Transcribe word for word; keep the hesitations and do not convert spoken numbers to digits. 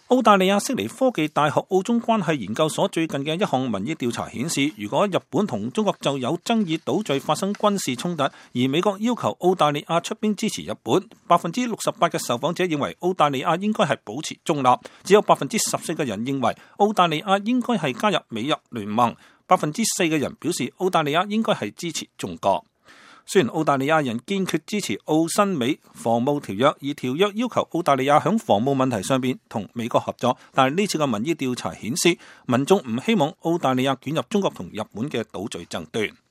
澳大利亞悉尼科技大學澳中關係研究所最近嘅一項民意調查顯示，如果日本同中國就有爭議島嶼發生軍事衝突，而美國要求澳大利亞出兵支持日本，百分之六十八嘅受訪者認為澳大利亞應該係保持中立，只有百分之十四嘅人認為澳大利亞應該係加入美日聯盟，百分之四嘅人表示澳大利亞應該係支持中國。雖然澳大利亞人堅決支持澳新美防務條約，而條約要求澳大利亞喺防務問題上邊同美國合作，但係呢次嘅民意調查顯示，民眾唔希望澳大利亞捲入中國同日本嘅島嶼爭端。